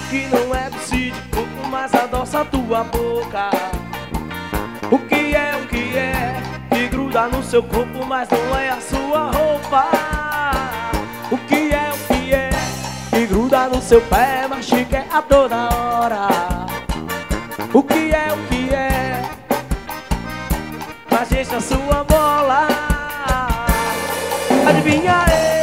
que não é doce de coco, mas adoça tua boca. O que é que gruda no seu corpo, mas não é a sua roupa. O que é que gruda no seu pé, mas te quer a toda hora. O que é mas deixa a sua bola. Adivinha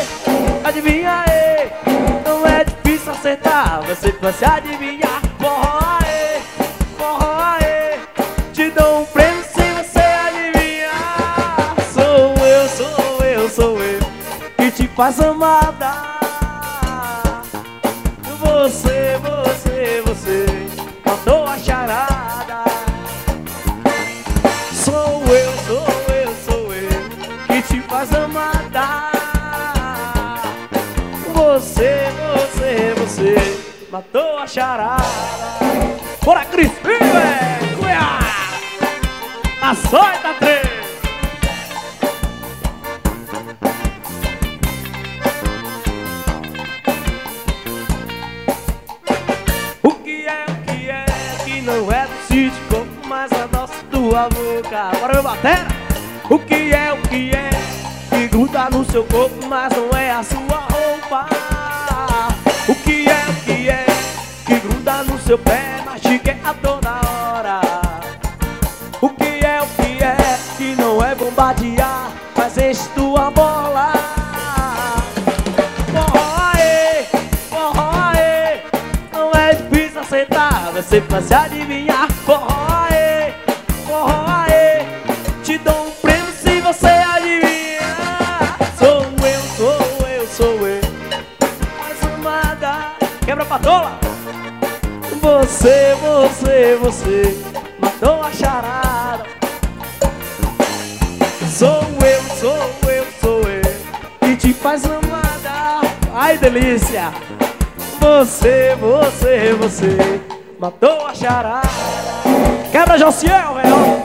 aí, não é difícil acertar, você pode se adivinhar. Forró aí, te dou um prêmio se você adivinhar. Sou eu, que te faz amada. Você matou a charada. Sou eu, que te faz amada. Você matou a charada. Bora, Crispim, velho! Açoita 3. O que é que não é doce de coco, mas adoça tua boca. Bora, meu batera! O que é que gruda no seu corpo, mas não é a sua roupa. O que é que gruda no seu pé, mas te quer a toda hora. O que é que não é bombardear, mas enche tua bola. Forró aí, não é difícil aceitar, você pode se adivinhar. Forró aí, te dou um prêmio se você adivinhar. Sou eu, mais amada. Quebra a patola. Você matou a charada. Sou eu, que te faz amada. Ai, delícia. Você matou a charada. Quebra, Josiel, velho.